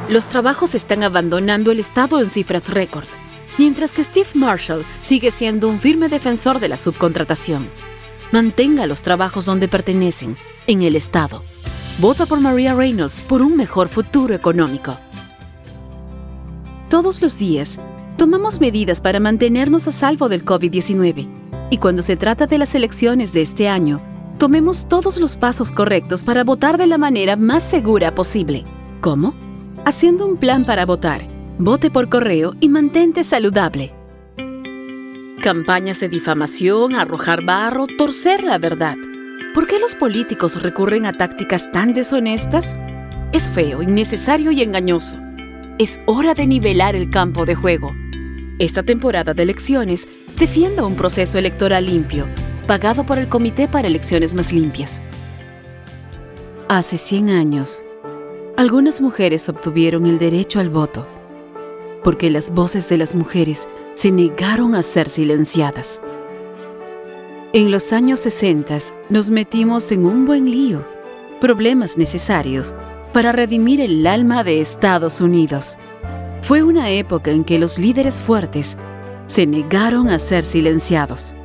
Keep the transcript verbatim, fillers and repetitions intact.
Los trabajos están abandonando el Estado en cifras récord, mientras que Steve Marshall sigue siendo un firme defensor de la subcontratación. Mantenga los trabajos donde pertenecen, en el Estado. Vota por Maria Reynolds por un mejor futuro económico. Todos los días, tomamos medidas para mantenernos a salvo del COVID diecinueve. Y cuando se trata de las elecciones de este año, tomemos todos los pasos correctos para votar de la manera más segura posible. ¿Cómo? Haciendo un plan para votar. Vote por correo y mantente saludable. Campañas de difamación, arrojar barro, torcer la verdad. ¿Por qué los políticos recurren a tácticas tan deshonestas? Es feo, innecesario y engañoso. Es hora de nivelar el campo de juego. Esta temporada de elecciones, defienda un proceso electoral limpio, pagado por el Comité para Elecciones Más Limpias. Hace cien años, algunas mujeres obtuvieron el derecho al voto, porque las voces de las mujeres se negaron a ser silenciadas. En los años sesenta nos metimos en un buen lío, problemas necesarios para redimir el alma de Estados Unidos. Fue una época en que los líderes fuertes se negaron a ser silenciados.